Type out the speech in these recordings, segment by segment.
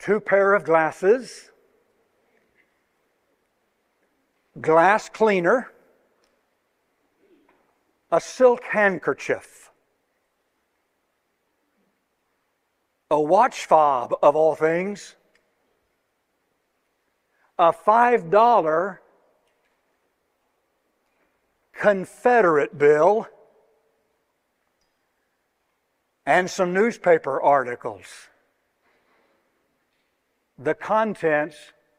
2 pair of glasses, glass cleaner, a silk handkerchief, a watch fob of all things, a $5 Confederate bill, and some newspaper articles. The contents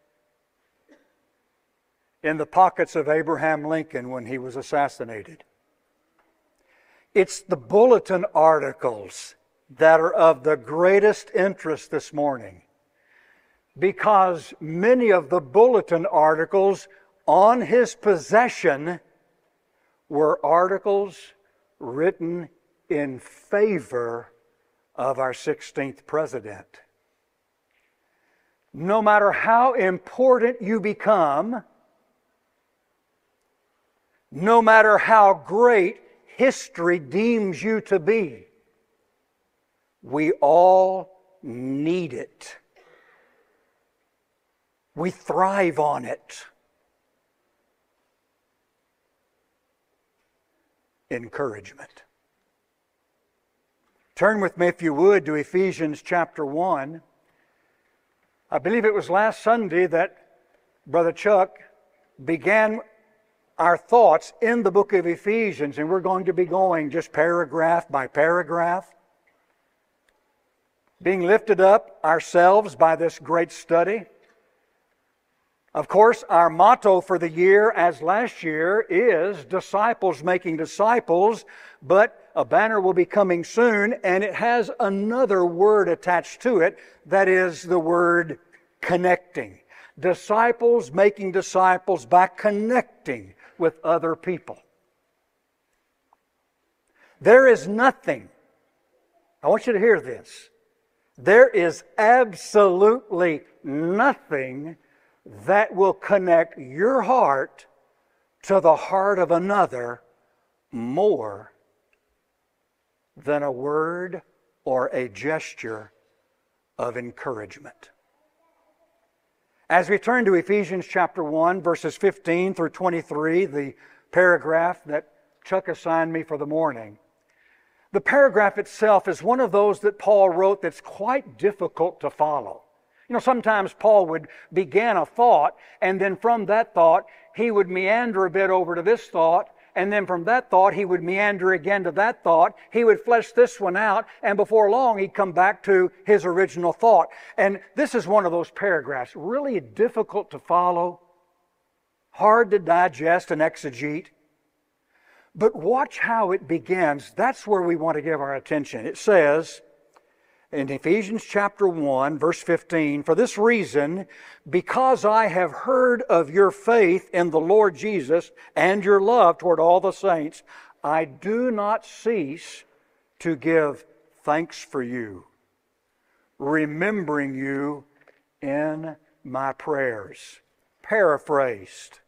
in the pockets of Abraham Lincoln when he was assassinated. It's the bulletin articles that are of the greatest interest this morning, because many of the bulletin articles on his possession were articles written in favor of our 16th president. No matter how important you become, no matter how great history deems you to be, we all need it. We thrive on it. Encouragement. Turn with me, if you would, to Ephesians chapter 1. I believe it was last Sunday that Brother Chuck began our thoughts in the book of Ephesians, and we're going to be going just paragraph by paragraph, being lifted up ourselves by this great study. Of course, our motto for the year, as last year, is disciples making disciples, but a banner will be coming soon, and it has another word attached to it, that is the word connecting. Disciples making disciples by connecting with other people. There is nothing, I want you to hear this, there is absolutely nothing that will connect your heart to the heart of another more than a word or a gesture of encouragement. As we turn to Ephesians chapter 1, verses 15 through 23, the paragraph that Chuck assigned me for the morning, the paragraph itself is one of those that Paul wrote that's quite difficult to follow. You know, sometimes Paul would begin a thought, and then from that thought, he would meander a bit over to this thought, and then from that thought, he would meander again to that thought. He would flesh this one out, and before long, he'd come back to his original thought. And this is one of those paragraphs, really difficult to follow, hard to digest and exegete. But watch how it begins. That's where we want to give our attention. It says, in Ephesians chapter 1, verse 15, "For this reason, because I have heard of your faith in the Lord Jesus and your love toward all the saints, I do not cease to give thanks for you, remembering you in my prayers." Paraphrased,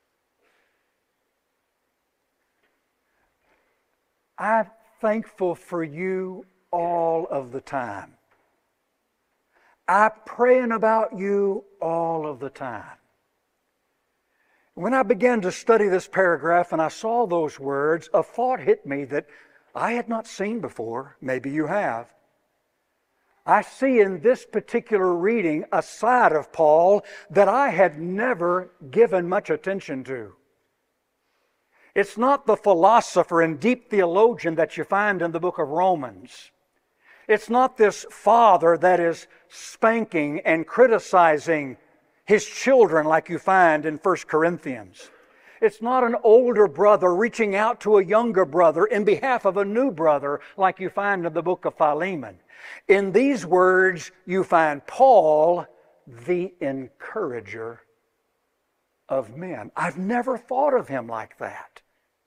I'm thankful for you all of the time. I'm praying about you all of the time. When I began to study this paragraph and I saw those words, a thought hit me that I had not seen before. Maybe you have. I see in this particular reading a side of Paul that I had never given much attention to. It's not the philosopher and deep theologian that you find in the book of Romans. It's not this father that is spanking and criticizing his children like you find in 1 Corinthians. It's not an older brother reaching out to a younger brother in behalf of a new brother like you find in the book of Philemon. In these words, you find Paul, the encourager of men. I've never thought of him like that.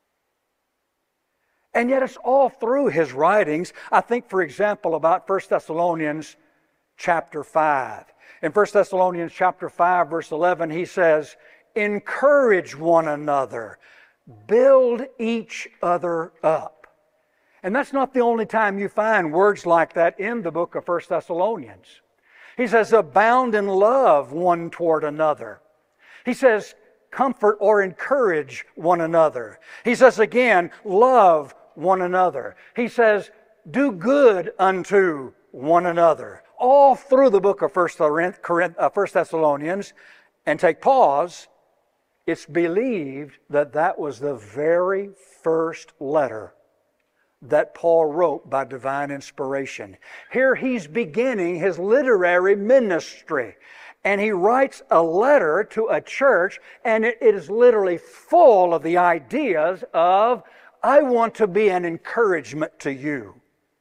And yet it's all through his writings. I think, for example, about 1 Thessalonians chapter 5. In 1 Thessalonians chapter 5, verse 11, he says, "Encourage one another, build each other up." And that's not the only time you find words like that in the book of 1 Thessalonians. He says, abound in love one toward another. He says, comfort or encourage one another. He says again, love one another. He says, do good unto one another. All through the book of 1 Thessalonians, and take pause, it's believed that that was the very first letter that Paul wrote by divine inspiration. Here he's beginning his literary ministry, and he writes a letter to a church, and it is literally full of the ideas of, I want to be an encouragement to you.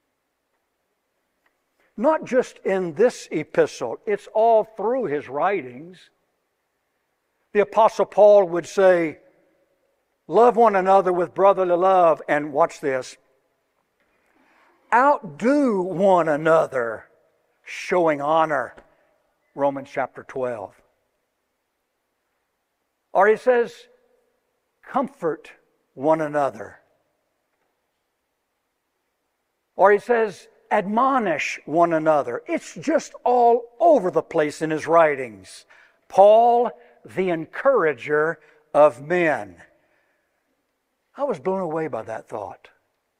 Not just in this epistle, it's all through his writings. The Apostle Paul would say, love one another with brotherly love, and watch this, outdo one another, showing honor. Romans chapter 12. Or he says, comfort one another. Or he says, admonish one another. It's just all over the place in his writings. Paul, the encourager of men. I was blown away by that thought.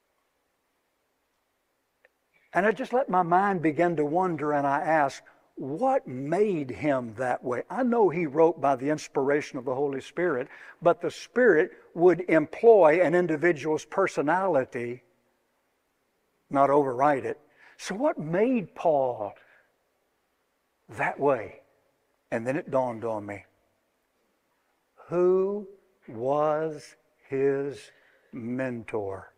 And I just let my mind begin to wonder, and I asked, what made him that way? I know he wrote by the inspiration of the Holy Spirit, but the Spirit would employ an individual's personality, not override it. So what made Paul that way? And then it dawned on me. Who was his mentor?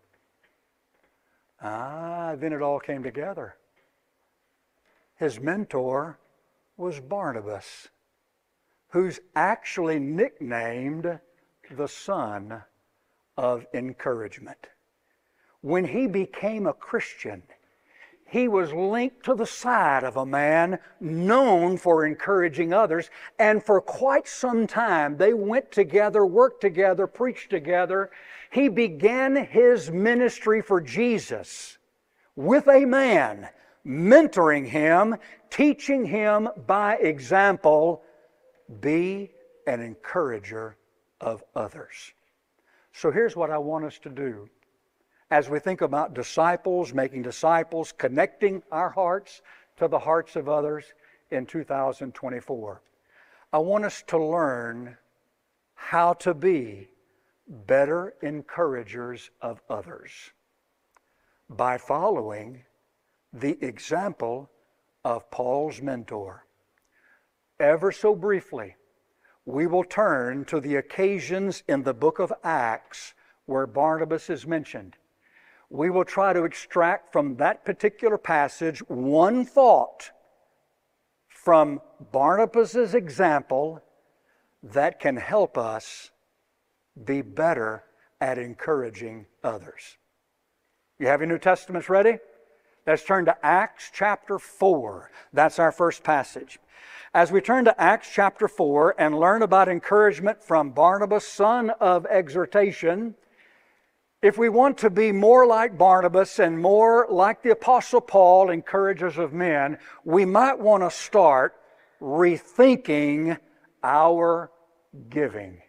Then it all came together. His mentor was Barnabas, who's actually nicknamed the son of encouragement. When he became a Christian, he was linked to the side of a man known for encouraging others, and for quite some time they went together, worked together, preached together. He began his ministry for Jesus with a man, mentoring him, teaching him by example, be an encourager of others. So here's what I want us to do. As we think about disciples, making disciples, connecting our hearts to the hearts of others in 2024, I want us to learn how to be better encouragers of others by following the example of Paul's mentor. Ever so briefly, we will turn to the occasions in the book of Acts where Barnabas is mentioned. We will try to extract from that particular passage one thought from Barnabas' example that can help us be better at encouraging others. You have your New Testaments ready? Let's turn to Acts chapter 4. That's our first passage. As we turn to Acts chapter 4 and learn about encouragement from Barnabas, son of exhortation, if we want to be more like Barnabas and more like the Apostle Paul, encouragers of men, we might want to start rethinking our giving.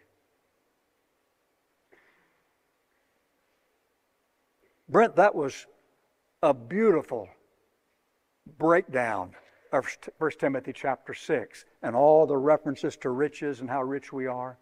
Brent, that was a beautiful breakdown of 1 Timothy chapter 6 and all the references to riches and how rich we are.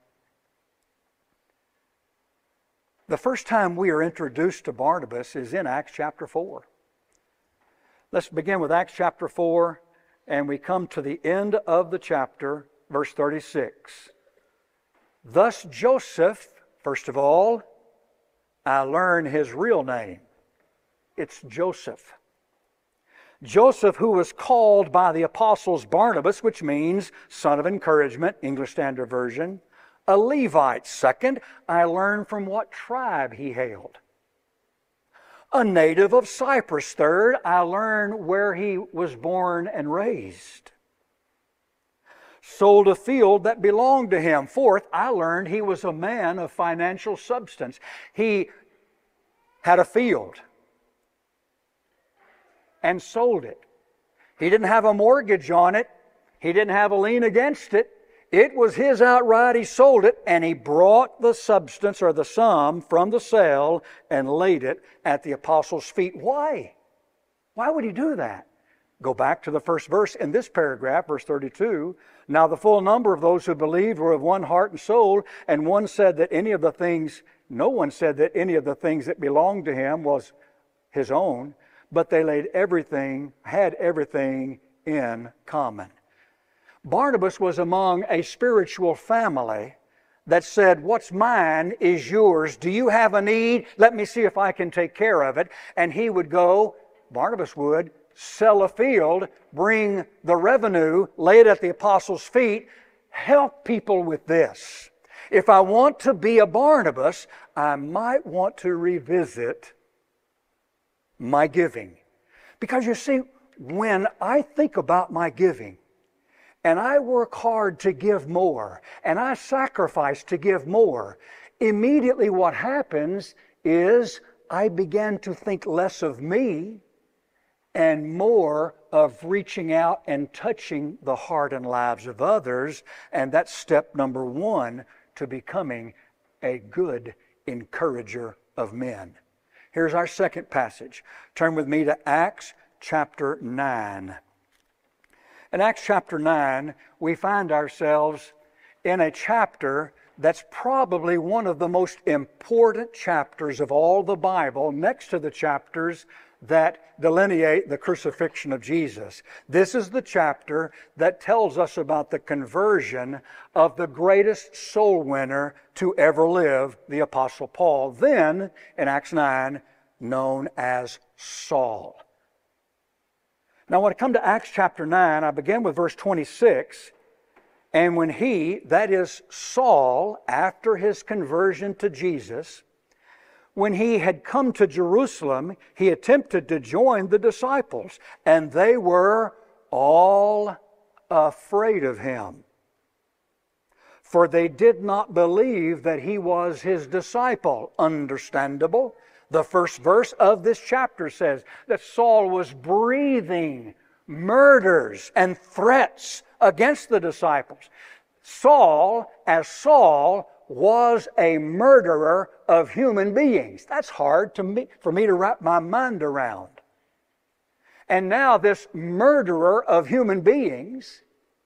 The first time we are introduced to Barnabas is in Acts chapter 4. Let's begin with Acts chapter 4, and we come to the end of the chapter, verse 36. Thus Joseph, first of all, I learn his real name. It's Joseph. Joseph, who was called by the apostles Barnabas, which means son of encouragement, English Standard Version, a Levite. Second, I learn from what tribe he hailed. A native of Cyprus. Third, I learn where he was born and raised. Sold a field that belonged to him. Fourth, I learned he was a man of financial substance. He had a field and sold it. He didn't have a mortgage on it. He didn't have a lien against it. It was his outright. He sold it, and he brought the substance or the sum from the sale and laid it at the apostles' feet. Why? Why would he do that? Go back to the first verse in this paragraph, verse 32. Now the full number of those who believed were of one heart and soul, and no one said that any of the things that belonged to him was his own, but they had everything in common. Barnabas was among a spiritual family that said, what's mine is yours. Do you have a need? Let me see if I can take care of it. And he would go, Barnabas would, sell a field, bring the revenue, lay it at the apostles' feet, help people with this. If I want to be a Barnabas, I might want to revisit my giving. Because you see, when I think about my giving, and I work hard to give more, and I sacrifice to give more, immediately what happens is I begin to think less of me and more of reaching out and touching the heart and lives of others. And that's step number one to becoming a good encourager of men. Here's our second passage. Turn with me to Acts chapter 9. In Acts chapter 9, we find ourselves in a chapter that's probably one of the most important chapters of all the Bible, next to the chapters that delineate the crucifixion of Jesus. This is the chapter that tells us about the conversion of the greatest soul winner to ever live, the Apostle Paul, then, in Acts 9, known as Saul. Now, when I come to Acts chapter 9, I begin with verse 26. And when he, that is Saul, after his conversion to Jesus, when he had come to Jerusalem, he attempted to join the disciples, and they were all afraid of him. For they did not believe that he was his disciple. Understandable. The first verse of this chapter says that Saul was breathing murders and threats against the disciples. Saul, as Saul, was a murderer of human beings. That's hard for me to wrap my mind around. And now this murderer of human beings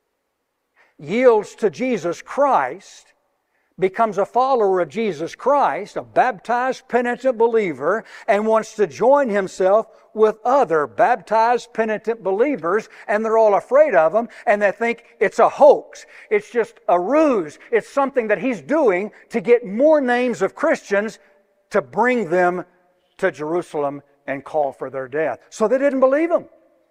yields to Jesus Christ, becomes a follower of Jesus Christ, a baptized, penitent believer, and wants to join himself with other baptized, penitent believers, and they're all afraid of him, and they think it's a hoax. It's just a ruse. It's something that he's doing to get more names of Christians to bring them to Jerusalem and call for their death. So they didn't believe him.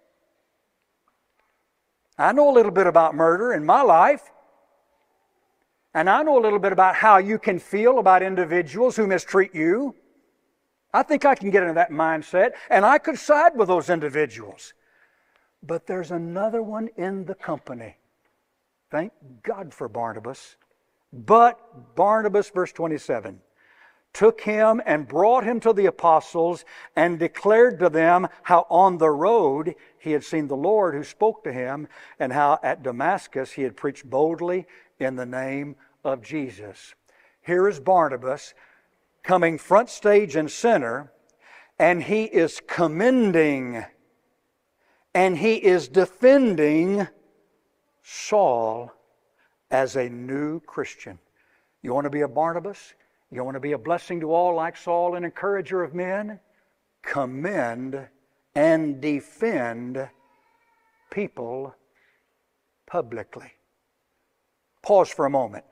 I know a little bit about murder in my life. And I know a little bit about how you can feel about individuals who mistreat you. I think I can get into that mindset, and I could side with those individuals. But there's another one in the company. Thank God for Barnabas. But Barnabas, verse 27, took him and brought him to the apostles and declared to them how on the road he had seen the Lord who spoke to him, and how at Damascus he had preached boldly in the name of Jesus. Here is Barnabas coming front stage and center, and he is commending and he is defending Saul as a new Christian. You want to be a Barnabas? You want to be a blessing to all like Saul, an encourager of men? Commend and defend people publicly. Pause for a moment.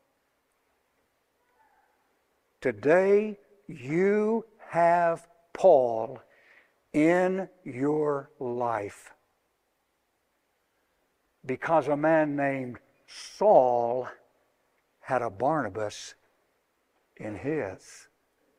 Today, you have Paul in your life because a man named Saul had a Barnabas in his.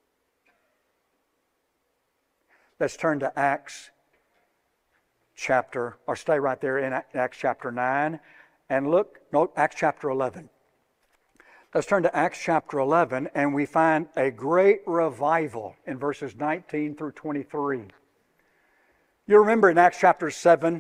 Let's turn to Acts chapter, or stay right there in Acts chapter 9. And look, note Acts chapter 11. Let's turn to Acts chapter 11, and we find a great revival in verses 19 through 23. You remember in Acts chapter 7,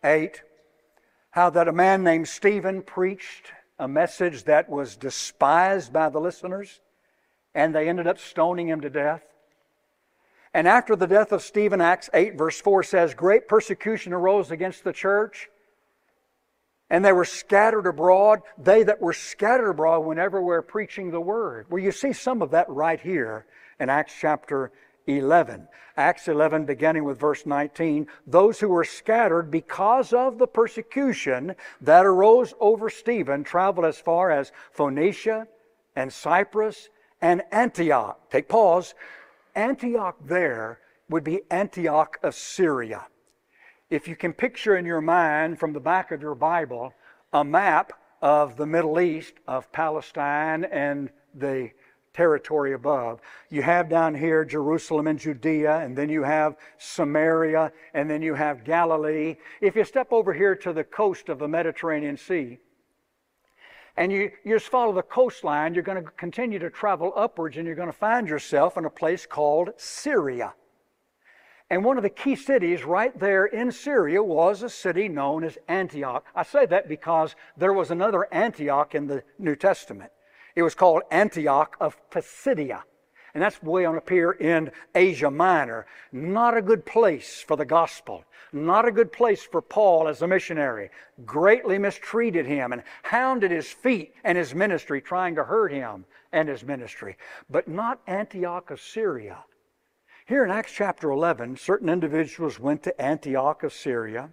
8, how that a man named Stephen preached a message that was despised by the listeners, and they ended up stoning him to death. And after the death of Stephen, Acts 8 verse 4 says, great persecution arose against the church, and they were scattered abroad. They that were scattered abroad went everywhere preaching the word. Well, you see some of that right here in Acts chapter 11. Acts 11 beginning with verse 19. Those who were scattered because of the persecution that arose over Stephen traveled as far as Phoenicia and Cyprus and Antioch. Take pause. Antioch there would be Antioch of Syria. If you can picture in your mind from the back of your Bible a map of the Middle East, of Palestine and the territory above, you have down here Jerusalem and Judea, and then you have Samaria, and then you have Galilee. If you step over here to the coast of the Mediterranean Sea, and you just follow the coastline, you're going to continue to travel upwards, and you're going to find yourself in a place called Syria. And one of the key cities right there in Syria was a city known as Antioch. I say that because there was another Antioch in the New Testament. It was called Antioch of Pisidia. And that's way on up here in Asia Minor. Not a good place for the gospel. Not a good place for Paul as a missionary. Greatly mistreated him and hounded his feet and his ministry, trying to hurt him and his ministry. But not Antioch of Syria. Here in Acts chapter 11, certain individuals went to Antioch of Syria.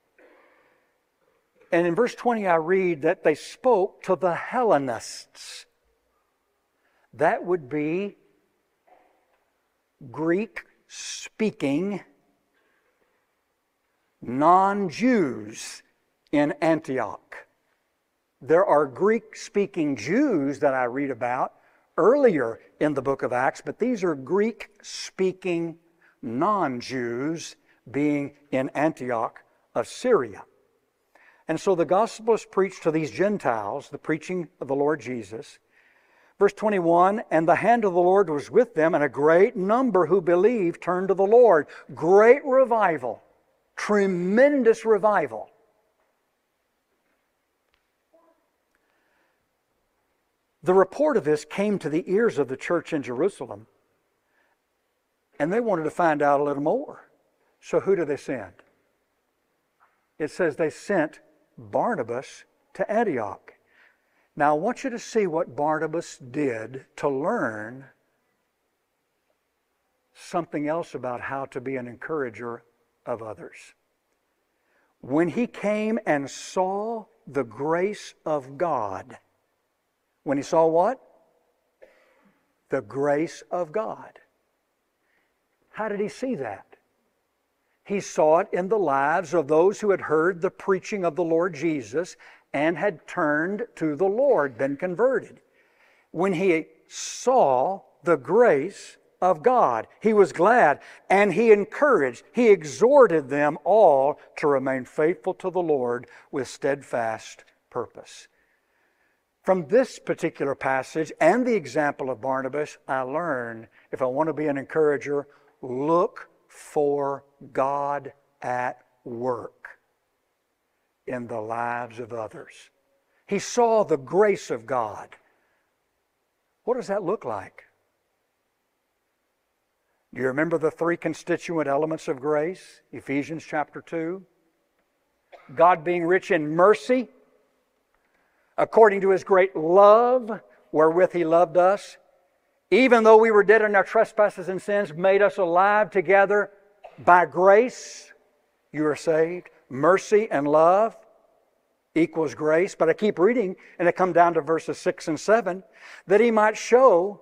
And in verse 20 I read that they spoke to the Hellenists. That would be Greek-speaking non-Jews in Antioch. There are Greek-speaking Jews that I read about earlier in the book of Acts, but these are Greek-speaking non-Jews being in Antioch of Syria. And so the gospel is preached to these Gentiles, the preaching of the Lord Jesus. Verse 21, and the hand of the Lord was with them, and a great number who believed turned to the Lord. Great revival. Tremendous revival. The report of this came to the ears of the church in Jerusalem, and they wanted to find out a little more. So who did they send? It says they sent Barnabas to Antioch. Now I want you to see what Barnabas did to learn something else about how to be an encourager of others. When he came and saw the grace of God, when he saw what? The grace of God. How did he see that? He saw it in the lives of those who had heard the preaching of the Lord Jesus and had turned to the Lord, been converted. When he saw the grace of God, he was glad, and he encouraged, he exhorted them all to remain faithful to the Lord with steadfast purpose. From this particular passage and the example of Barnabas, I learn, if I want to be an encourager, look for God at work in the lives of others. He saw the grace of God. What does that look like? Do you remember the three constituent elements of grace? Ephesians chapter 2. God being rich in mercy, according to His great love, wherewith He loved us, even though we were dead in our trespasses and sins, made us alive together by grace. You are saved. Mercy and love equals grace. But I keep reading, and I come down to verses 6 and 7, that He might show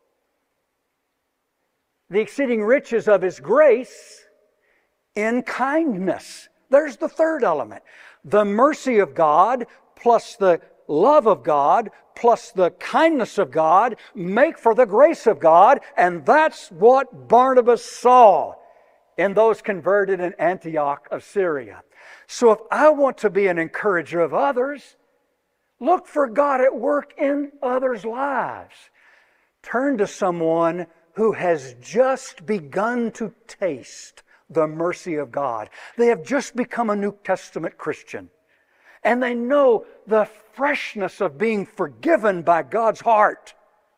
the exceeding riches of His grace in kindness. There's the third element. The mercy of God plus the love of God plus the kindness of God make for the grace of God, and that's what Barnabas saw in those converted in Antioch of Syria. So if I want to be an encourager of others, look for God at work in others' lives. Turn to someone who has just begun to taste the mercy of God. They have just become a New Testament Christian. And they know the freshness of being forgiven by God's heart.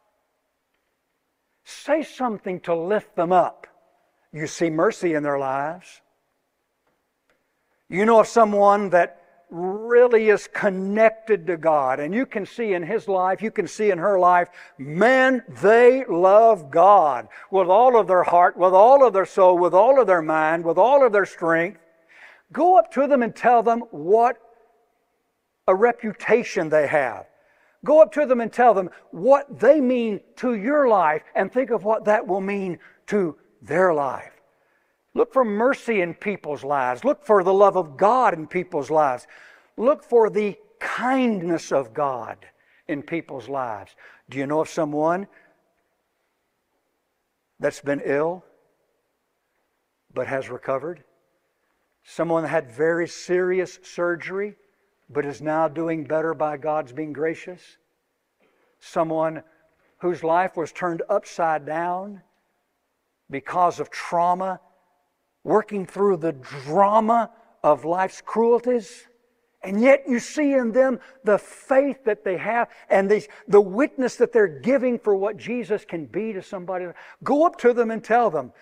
Say something to lift them up. You see mercy in their lives. You know of someone that really is connected to God, and you can see in his life, you can see in her life, man, they love God with all of their heart, with all of their soul, with all of their mind, with all of their strength. Go up to them and tell them what a reputation they have. Go up to them and tell them what they mean to your life, and think of what that will mean to their life. Look for mercy in people's lives. Look for the love of God in people's lives. Look for the kindness of God in people's lives. Do you know of someone that's been ill but has recovered? Someone that had very serious surgery but is now doing better by God's being gracious? Someone whose life was turned upside down because of trauma, working through the drama of life's cruelties, and yet you see in them the faith that they have and the witness that they're giving for what Jesus can be to somebody. Go up to them and tell them,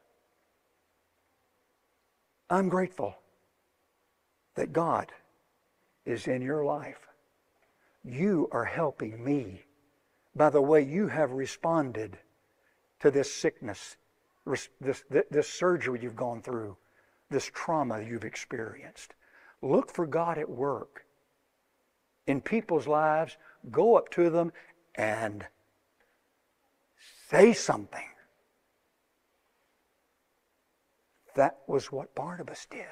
I'm grateful that God is in your life. You are helping me by the way you have responded to this sickness, this surgery you've gone through, this trauma you've experienced. Look for God at work in people's lives. Go up to them and say something. That was what Barnabas did.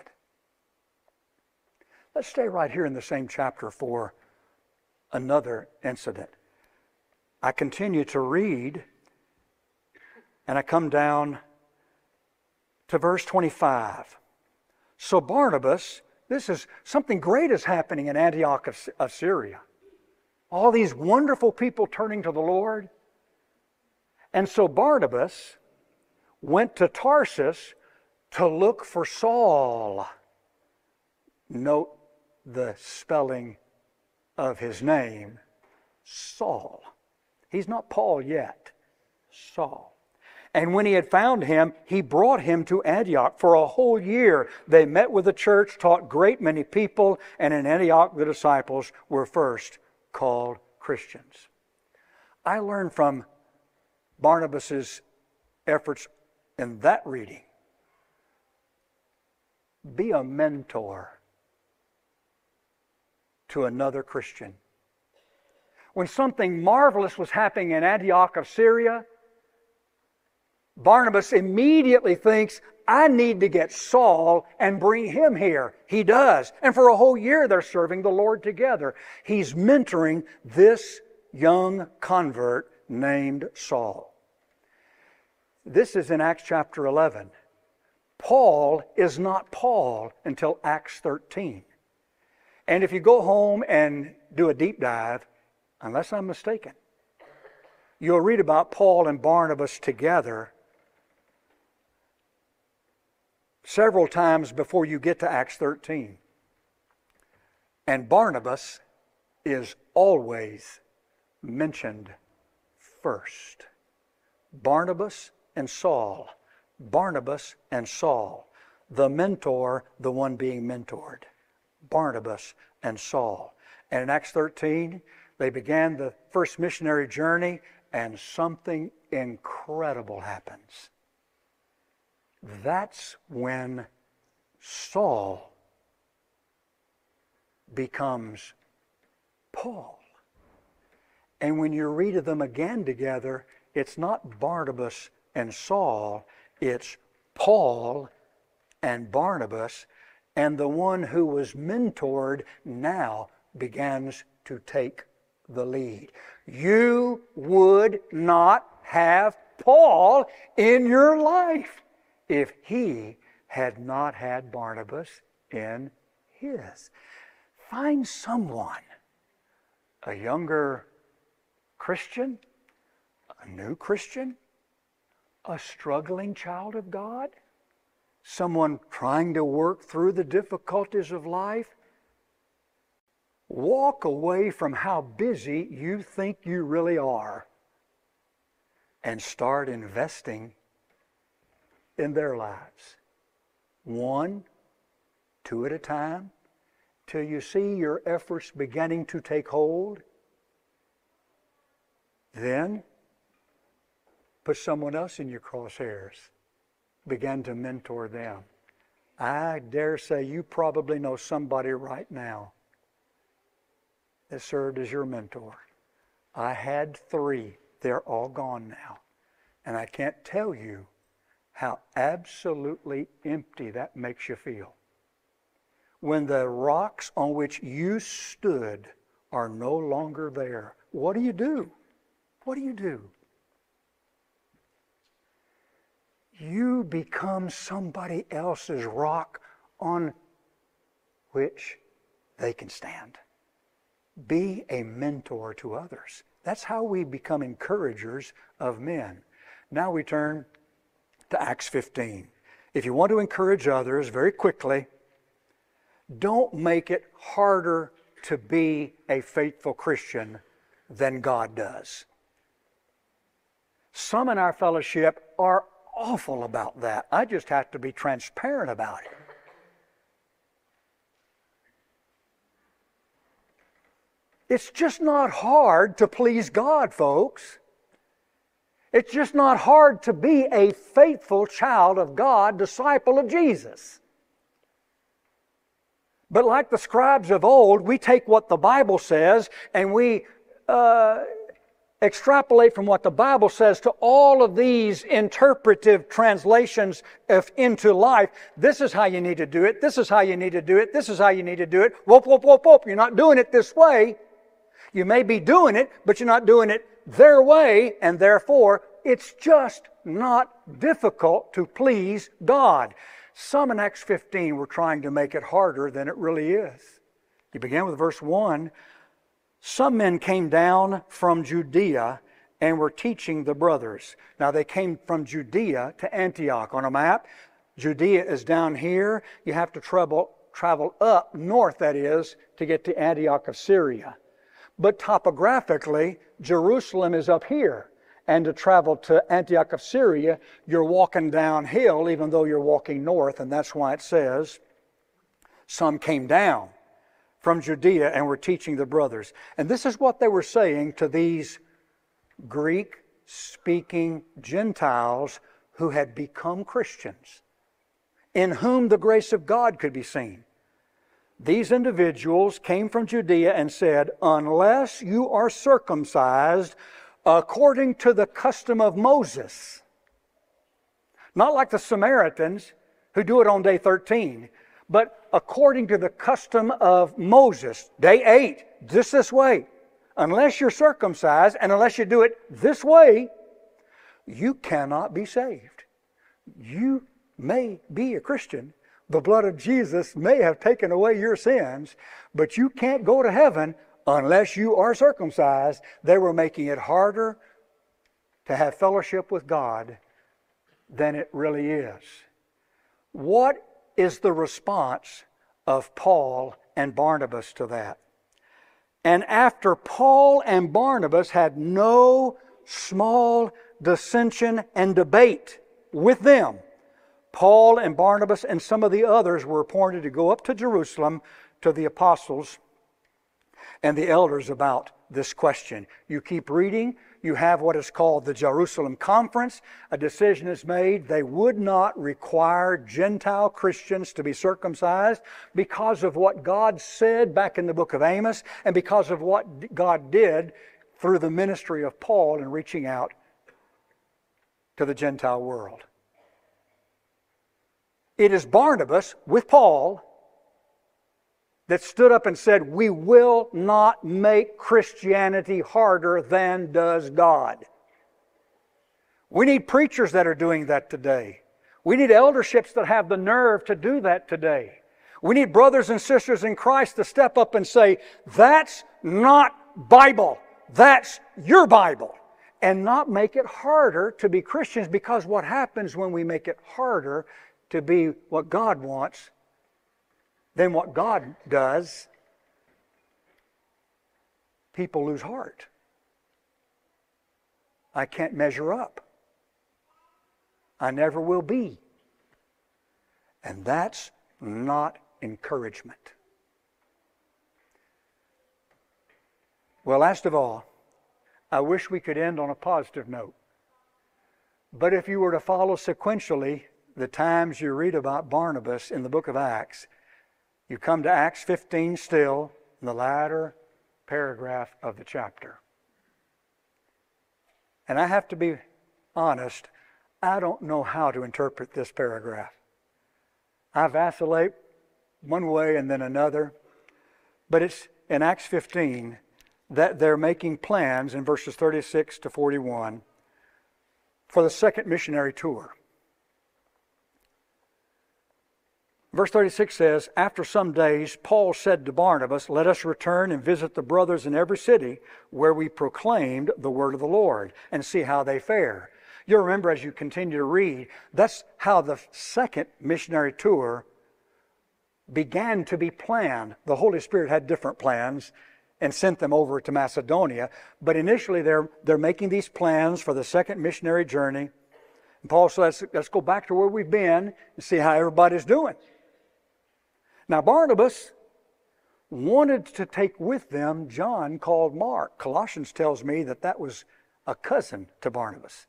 Let's stay right here in the same chapter for another incident. I continue to read, and I come down to verse 25. So Barnabas, this is something great is happening in Antioch of Syria. All these wonderful people turning to the Lord. And so Barnabas went to Tarsus to look for Saul. Note the spelling of his name, Saul. He's not Paul yet, Saul. And when he had found him, he brought him to Antioch. For a whole year they met with the church, taught great many people, and in Antioch the disciples were first called Christians. I learned from Barnabas' efforts in that reading. Be a mentor to another Christian. When something marvelous was happening in Antioch of Syria, Barnabas immediately thinks, I need to get Saul and bring him here. He does. And for a whole year they're serving the Lord together. He's mentoring this young convert named Saul. This is in Acts chapter 11. Paul is not Paul until Acts 13. And if you go home and do a deep dive, unless I'm mistaken, you'll read about Paul and Barnabas together several times before you get to Acts 13. And Barnabas is always mentioned first. Barnabas and Saul. Barnabas and Saul. The mentor, the one being mentored. Barnabas and Saul. And in Acts 13, they began the first missionary journey, and something incredible happens. That's when Saul becomes Paul. And when you read of them again together, it's not Barnabas and Saul, it's Paul and Barnabas, and the one who was mentored now begins to take the lead. You would not have Paul in your life if he had not had Barnabas in his. Find someone, a younger Christian, a new Christian, a struggling child of God. someone trying to work through the difficulties of life, walk away from how busy you think you really are and start investing in their lives. 1, 2 at a time, till you see your efforts beginning to take hold. Then put someone else in your crosshairs. Begin to mentor them. I dare say you probably know somebody right now that served as your mentor. I had 3. They're all gone now. And I can't tell you how absolutely empty that makes you feel. When the rocks on which you stood are no longer there, what do you do? What do you do? You become somebody else's rock on which they can stand. Be a mentor to others. That's how we become encouragers of men. Now we turn to Acts 15. If you want to encourage others, very quickly, don't make it harder to be a faithful Christian than God does. Some in our fellowship are awful about that. I just have to be transparent about it. It's just not hard to please God, folks. It's just not hard to be a faithful child of God, disciple of Jesus. But like the scribes of old, we take what the Bible says and we extrapolate from what the Bible says to all of these interpretive translations into life. This is how you need to do it. This is how you need to do it. This is how you need to do it. Whoop, whoop, whoop, whoop. You're not doing it this way. You may be doing it, but you're not doing it their way, and therefore it's just not difficult to please God. Some in Acts 15 were trying to make it harder than it really is. You begin with verse 1. Some men came down from Judea and were teaching the brothers. Now they came from Judea to Antioch. On a map, Judea is down here. You have to travel up north, that is, to get to Antioch of Syria. But topographically, Jerusalem is up here. And to travel to Antioch of Syria, you're walking downhill even though you're walking north. And that's why it says, some came down from Judea and were teaching the brothers. And this is what they were saying to these Greek-speaking Gentiles who had become Christians, in whom the grace of God could be seen. These individuals came from Judea and said, unless you are circumcised according to the custom of Moses, not like the Samaritans who do it on day 13, but according to the custom of Moses, day 8, just this way. Unless you're circumcised and unless you do it this way, you cannot be saved. You may be a Christian. The blood of Jesus may have taken away your sins, but you can't go to heaven unless you are circumcised. They were making it harder to have fellowship with God than it really is. What is the response of Paul and Barnabas to that? And after Paul and Barnabas had no small dissension and debate with them, Paul and Barnabas and some of the others were appointed to go up to Jerusalem to the apostles and the elders about this question. You keep reading, you have what is called the Jerusalem Conference. A decision is made. They would not require Gentile Christians to be circumcised because of what God said back in the book of Amos and because of what God did through the ministry of Paul in reaching out to the Gentile world. It is Barnabas with Paul that stood up and said, we will not make Christianity harder than does God. We need preachers that are doing that today. We need elderships that have the nerve to do that today. We need brothers and sisters in Christ to step up and say, that's not Bible. That's your Bible. And not make it harder to be Christians, because what happens when we make it harder to be what God wants than what God does, people lose heart. I can't measure up. I never will be. And that's not encouragement. Well, last of all, I wish we could end on a positive note. But if you were to follow sequentially the times you read about Barnabas in the book of Acts, you come to Acts 15 still, in the latter paragraph of the chapter. And I have to be honest, I don't know how to interpret this paragraph. I vacillate one way and then another. But it's in Acts 15 that they're making plans in verses 36 to 41 for the second missionary tour. Verse 36 says, after some days, Paul said to Barnabas, let us return and visit the brothers in every city where we proclaimed the word of the Lord and see how they fare. You'll remember as you continue to read, that's how the second missionary tour began to be planned. The Holy Spirit had different plans and sent them over to Macedonia. But initially they're making these plans for the second missionary journey. And Paul says, let's go back to where we've been and see how everybody's doing. Now Barnabas wanted to take with them John called Mark. Colossians tells me that that was a cousin to Barnabas.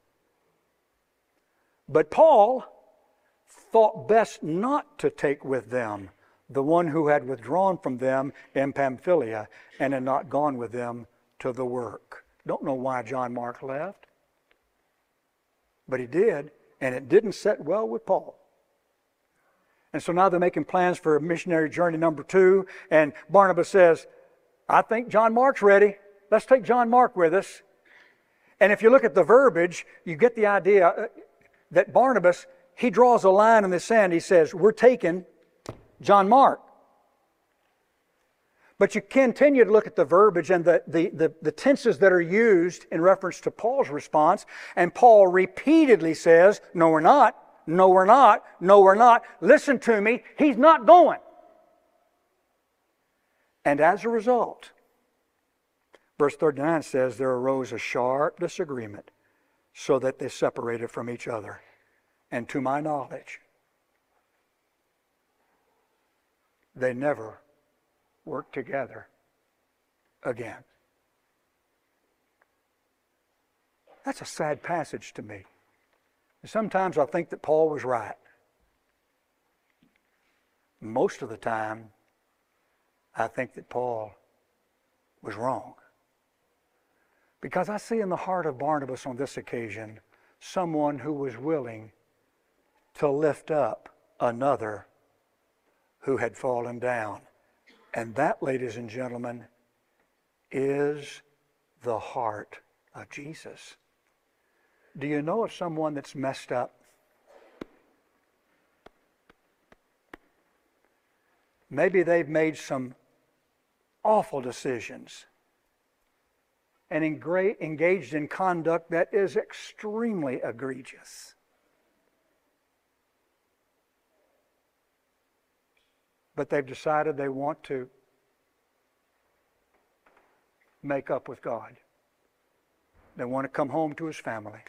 But Paul thought best not to take with them the one who had withdrawn from them in Pamphylia and had not gone with them to the work. Don't know why John Mark left, but he did, and it didn't set well with Paul. And so now they're making plans for missionary journey number 2, and Barnabas says, I think John Mark's ready. Let's take John Mark with us. And if you look at the verbiage, you get the idea that Barnabas, he draws a line in the sand. He says, we're taking John Mark. But you continue to look at the verbiage and the tenses that are used in reference to Paul's response. And Paul repeatedly says, no, we're not. No, we're not. No, we're not. Listen to me. He's not going. And as a result, verse 39 says, there arose a sharp disagreement so that they separated from each other. And to my knowledge, they never worked together again. That's a sad passage to me. Sometimes I think that Paul was right. Most of the time, I think that Paul was wrong. Because I see in the heart of Barnabas on this occasion someone who was willing to lift up another who had fallen down. And that, ladies and gentlemen, is the heart of Jesus. Do you know of someone that's messed up? Maybe they've made some awful decisions and engaged in conduct that is extremely egregious. But they've decided they want to make up with God. They want to come home to His family.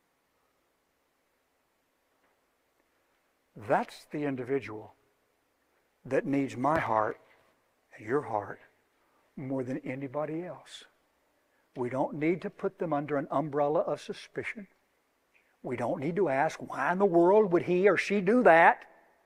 That's the individual that needs my heart and your heart more than anybody else. We don't need to put them under an umbrella of suspicion. We don't need to ask, why in the world would he or she do that?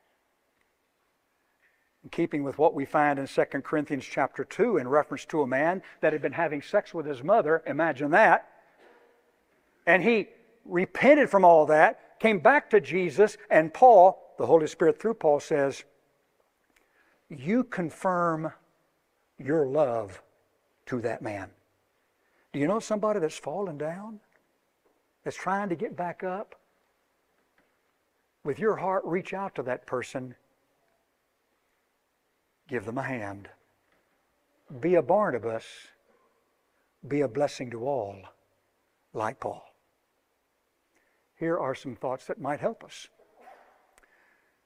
In keeping with what we find in 2 Corinthians chapter 2 in reference to a man that had been having sex with his mother, imagine that. And he repented from all that, came back to Jesus, and Paul, the Holy Spirit through Paul says, you confirm your love to that man. Do you know somebody that's fallen down? That's trying to get back up? With your heart, reach out to that person. Give them a hand. Be a Barnabas. Be a blessing to all, like Paul. Here are some thoughts that might help us.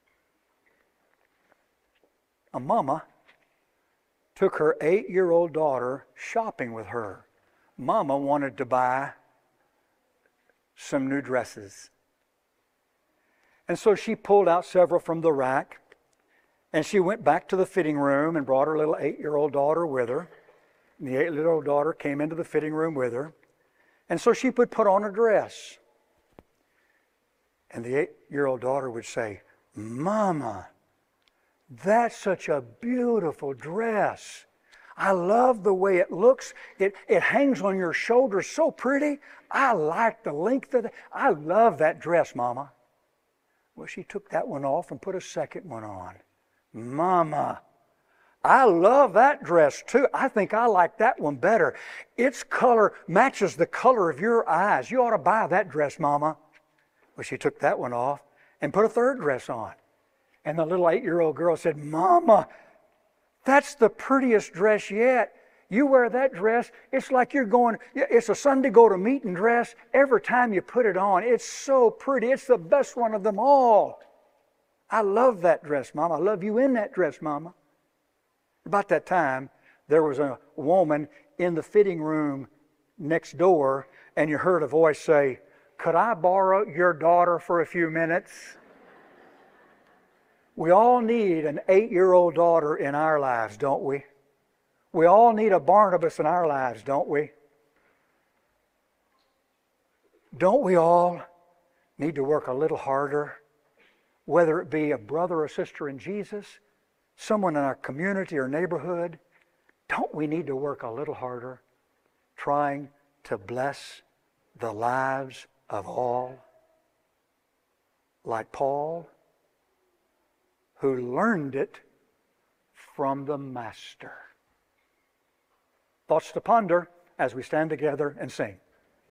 a mama took her 8-year-old daughter shopping with her. Mama wanted to buy some new dresses. And so she pulled out several from the rack, and she went back to the fitting room and brought her little 8-year-old daughter with her. And the 8-year-old daughter came into the fitting room with her. And so she would put on a dress. And the 8-year-old daughter would say, "Mama, that's such a beautiful dress. I love the way it looks. It hangs on your shoulders so pretty. I like the length of it. I love that dress, Mama." Well, she took that one off and put a second one on. "Mama, I love that dress too. I think I like that one better. Its color matches the color of your eyes. You ought to buy that dress, Mama." Well, she took that one off and put a third dress on. And the little 8-year-old girl said, "Mama, that's the prettiest dress yet. You wear that dress, it's like it's a Sunday go-to-meeting dress. Every time you put it on, it's so pretty. It's the best one of them all. I love that dress, Mama. I love you in that dress, Mama." About that time, there was a woman in the fitting room next door, and you heard a voice say, "Could I borrow your daughter for a few minutes?" We all need an 8-year-old daughter in our lives, don't we? We all need a Barnabas in our lives, don't we? Don't we all need to work a little harder? Whether it be a brother or sister in Jesus, someone in our community or neighborhood, don't we need to work a little harder trying to bless the lives of all? Like Paul, who learned it from the Master. Thoughts to ponder as we stand together and sing.